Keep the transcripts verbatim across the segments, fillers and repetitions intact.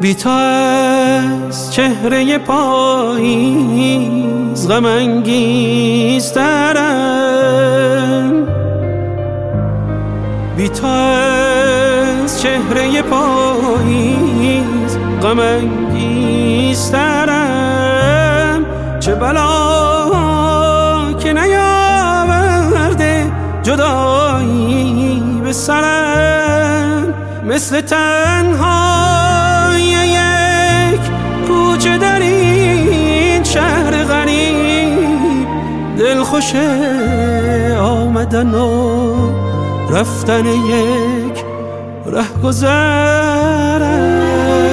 بی تو از چهره پاییز غم انگیزترم، بی تو از چهره پاییز غم انگیزترم. چه بلا که نیاورده جدایی به سرم، مثل تنهای یک کوچه در این شهر غریب، دلخوش آمدن و رفتن یک رهگذرم.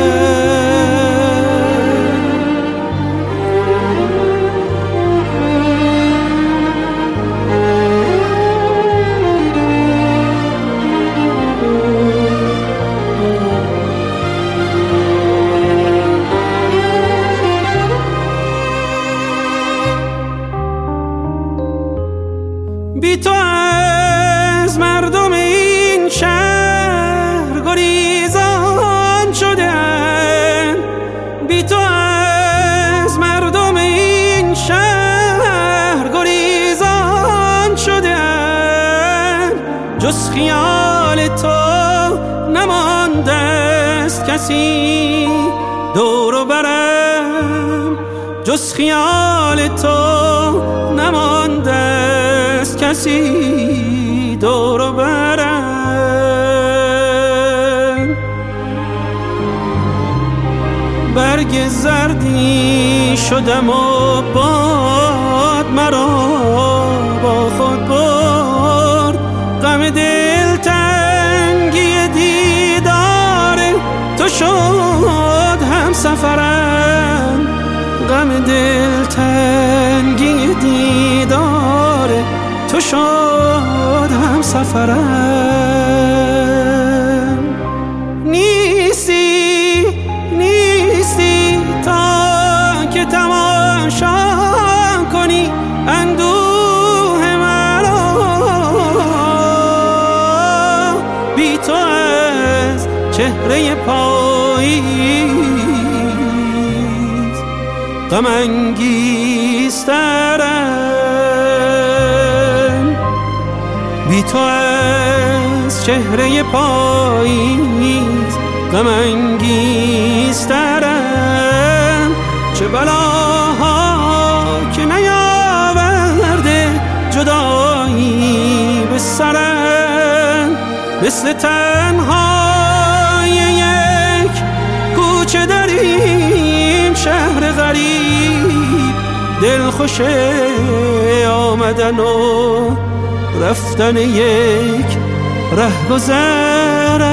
بی تو از مردم این شهر گریزان شدم، بی تو از مردم این شهر گریزان شدم. جز خیال تو نمانده است کسی دور و برم، جز خیال تو نمانده است کسی دور و برم. برگ زردی شدم و باد مرا با خود برد، غم دلتنگی دیدار تو شد هم سفرم، غم دلتنگی دیدار تو شد هم سفرم. نیستی نیستی تا که تماشا کنی اندوه مرا، بی تو از چهره پاییز غم انگیزترم، بی تو از چهره پاییز غم انگیزترم. چه بلاها که نیاورده جدایی به سرم، مثل تنهای یک کوچه در این شهر غریب، دلخوش آمدن و رفتن یک رهگذرم.